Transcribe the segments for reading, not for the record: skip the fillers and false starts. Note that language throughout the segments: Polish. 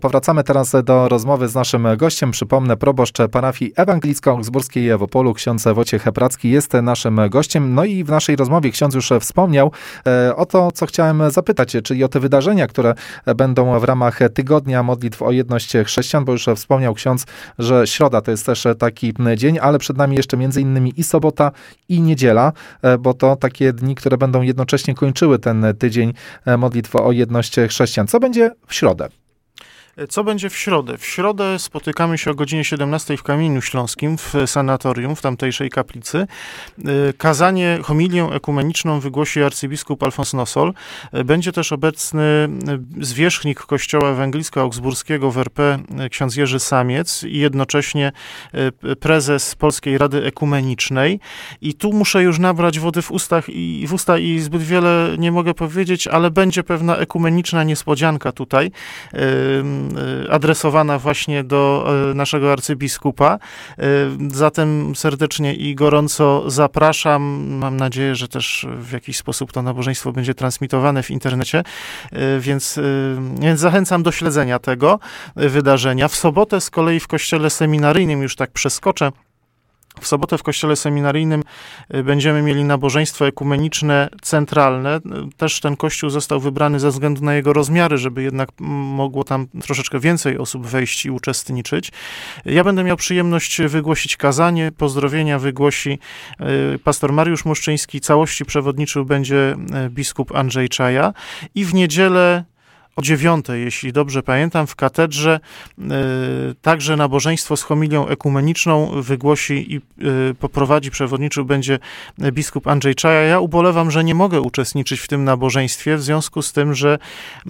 Powracamy teraz do rozmowy z naszym gościem. Przypomnę, proboszcz parafii ewangelicko-augsburskiej w Opolu, ksiądz Wojciech Pracki jest naszym gościem. No i w naszej rozmowie ksiądz już wspomniał o to, co chciałem zapytać, czyli o te wydarzenia, które będą w ramach Tygodnia Modlitw o Jedność Chrześcijan, bo już wspomniał ksiądz, że środa to jest też taki dzień, ale przed nami jeszcze między innymi i sobota, i niedziela, bo to takie dni, które będą jednocześnie kończyły ten tydzień Modlitw o Jedność Chrześcijan. Co będzie w środę? Co będzie w środę? W środę spotykamy się o godzinie 17 w Kamieniu Śląskim, w sanatorium, w tamtejszej kaplicy. Kazanie, homilię ekumeniczną wygłosi arcybiskup Alfons Nosol. Będzie też obecny zwierzchnik Kościoła Ewangelicko-Augsburskiego w RP, ksiądz Jerzy Samiec i jednocześnie prezes Polskiej Rady Ekumenicznej. I tu muszę już nabrać wody w usta i zbyt wiele nie mogę powiedzieć, ale będzie pewna ekumeniczna niespodzianka tutaj, adresowana właśnie do naszego arcybiskupa. Zatem serdecznie i gorąco zapraszam. Mam nadzieję, że też w jakiś sposób to nabożeństwo będzie transmitowane w internecie, więc zachęcam do śledzenia tego wydarzenia. W sobotę z kolei w kościele seminaryjnym, już tak przeskoczę, w sobotę w kościele seminaryjnym będziemy mieli nabożeństwo ekumeniczne centralne. Też ten kościół został wybrany ze względu na jego rozmiary, żeby jednak mogło tam troszeczkę więcej osób wejść i uczestniczyć. Ja będę miał przyjemność wygłosić kazanie. Pozdrowienia wygłosi pastor Mariusz Muszczyński. Całości przewodniczył będzie biskup Andrzej Czaja. I w niedzielę o 9, jeśli dobrze pamiętam, w katedrze także nabożeństwo z homilią ekumeniczną wygłosi i poprowadzi, przewodniczył będzie biskup Andrzej Czaja. Ja ubolewam, że nie mogę uczestniczyć w tym nabożeństwie, w związku z tym, że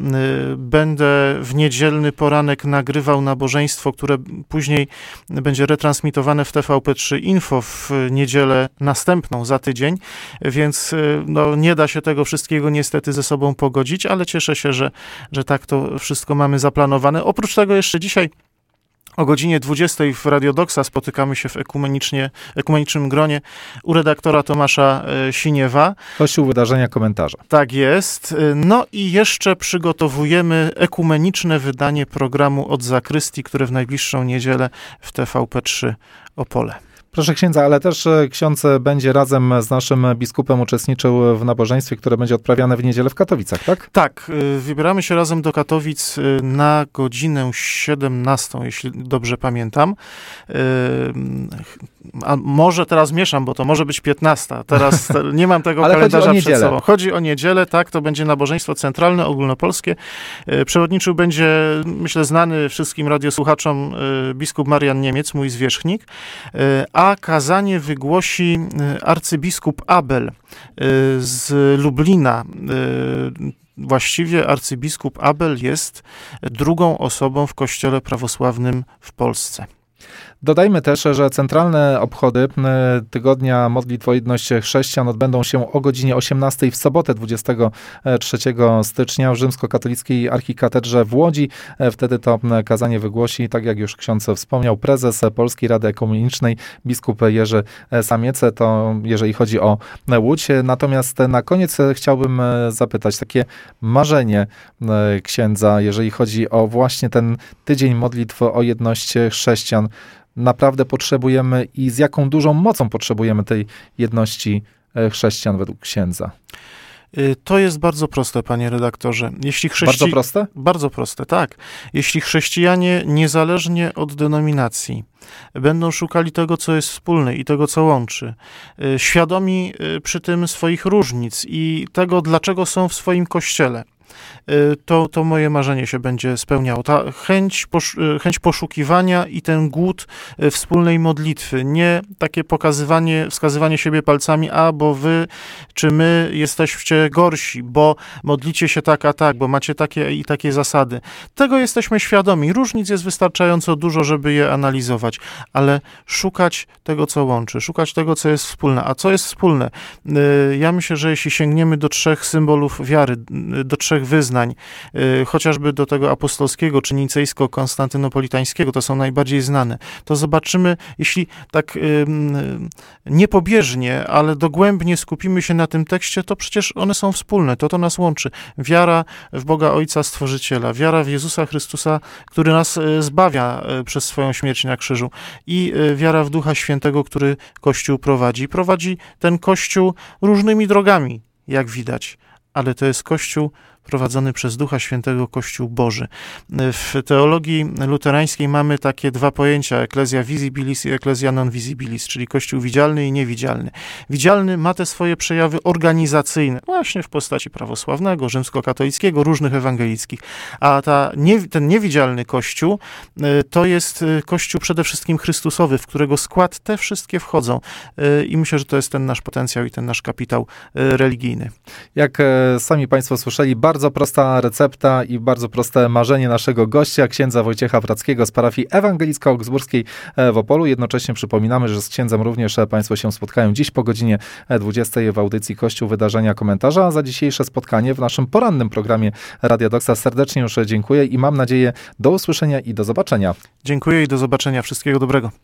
będę w niedzielny poranek nagrywał nabożeństwo, które później będzie retransmitowane w TVP3 Info w niedzielę następną, za tydzień, więc nie da się tego wszystkiego niestety ze sobą pogodzić, ale cieszę się, że tak to wszystko mamy zaplanowane. Oprócz tego jeszcze dzisiaj o godzinie 20 w Radio Doksa spotykamy się w ekumenicznym gronie u redaktora Tomasza Siniewa. Kościół, wydarzenia, komentarze. Tak jest. No i jeszcze przygotowujemy ekumeniczne wydanie programu Od Zakrystii, które w najbliższą niedzielę w TVP3 Opole. Proszę księdza, ale też ksiądz będzie razem z naszym biskupem uczestniczył w nabożeństwie, które będzie odprawiane w niedzielę w Katowicach, tak? Tak, wybieramy się razem do Katowic na godzinę 17, jeśli dobrze pamiętam. A może teraz mieszam, bo to może być 15. Teraz nie mam tego kalendarza przed sobą. Chodzi o niedzielę, tak, to będzie nabożeństwo centralne, ogólnopolskie. Przewodniczył będzie, myślę, znany wszystkim radiosłuchaczom biskup Marian Niemiec, mój zwierzchnik, a kazanie wygłosi arcybiskup Abel z Lublina. Właściwie arcybiskup Abel jest drugą osobą w Kościele prawosławnym w Polsce. Dodajmy też, że centralne obchody Tygodnia Modlitw o Jedność Chrześcijan odbędą się o godzinie 18 w sobotę 23 stycznia w rzymskokatolickiej archikatedrze w Łodzi. Wtedy to kazanie wygłosi, tak jak już ksiądz wspomniał, prezes Polskiej Rady Ekumenicznej, biskup Jerzy Samiec, to jeżeli chodzi o Łódź. Natomiast na koniec chciałbym zapytać, takie marzenie księdza, jeżeli chodzi o właśnie ten Tydzień Modlitw o Jedność Chrześcijan. Naprawdę potrzebujemy i z jaką dużą mocą potrzebujemy tej jedności chrześcijan według księdza? To jest bardzo proste, panie redaktorze. Bardzo proste? Bardzo proste, tak. Jeśli chrześcijanie, niezależnie od denominacji, będą szukali tego, co jest wspólne i tego, co łączy, świadomi przy tym swoich różnic i tego, dlaczego są w swoim kościele, to moje marzenie się będzie spełniało. Ta chęć poszukiwania i ten głód wspólnej modlitwy. Nie takie wskazywanie siebie palcami, bo wy czy my jesteście gorsi, bo modlicie się tak, a tak, bo macie takie i takie zasady. Tego jesteśmy świadomi. Różnic jest wystarczająco dużo, żeby je analizować, ale szukać tego, co łączy, szukać tego, co jest wspólne. A co jest wspólne? Ja myślę, że jeśli sięgniemy do 3 symbolów wiary, do 3 trzech wyznań, chociażby do tego apostolskiego czy nicejsko-konstantynopolitańskiego, to są najbardziej znane, to zobaczymy, jeśli tak niepobieżnie, ale dogłębnie skupimy się na tym tekście, to przecież one są wspólne, to nas łączy. Wiara w Boga Ojca Stworzyciela, wiara w Jezusa Chrystusa, który nas zbawia przez swoją śmierć na krzyżu i wiara w Ducha Świętego, który Kościół prowadzi. Prowadzi ten Kościół różnymi drogami, jak widać, ale to jest Kościół prowadzony przez Ducha Świętego, Kościół Boży. W teologii luterańskiej mamy takie dwa pojęcia, ecclesia visibilis i ecclesia non visibilis, czyli Kościół widzialny i niewidzialny. Widzialny ma te swoje przejawy organizacyjne, właśnie w postaci prawosławnego, rzymskokatolickiego, różnych ewangelickich, a ten niewidzialny Kościół to jest Kościół przede wszystkim Chrystusowy, w którego skład te wszystkie wchodzą i myślę, że to jest ten nasz potencjał i ten nasz kapitał religijny. Jak sami Państwo słyszeli, bardzo prosta recepta i bardzo proste marzenie naszego gościa, księdza Wojciecha Wrackiego z parafii ewangelicko-augsburskiej w Opolu. Jednocześnie przypominamy, że z księdzem również Państwo się spotkają dziś po godzinie 20 w audycji Kościół Wydarzenia Komentarza. A za dzisiejsze spotkanie w naszym porannym programie Radia Doxa serdecznie już dziękuję i mam nadzieję do usłyszenia i do zobaczenia. Dziękuję i do zobaczenia. Wszystkiego dobrego.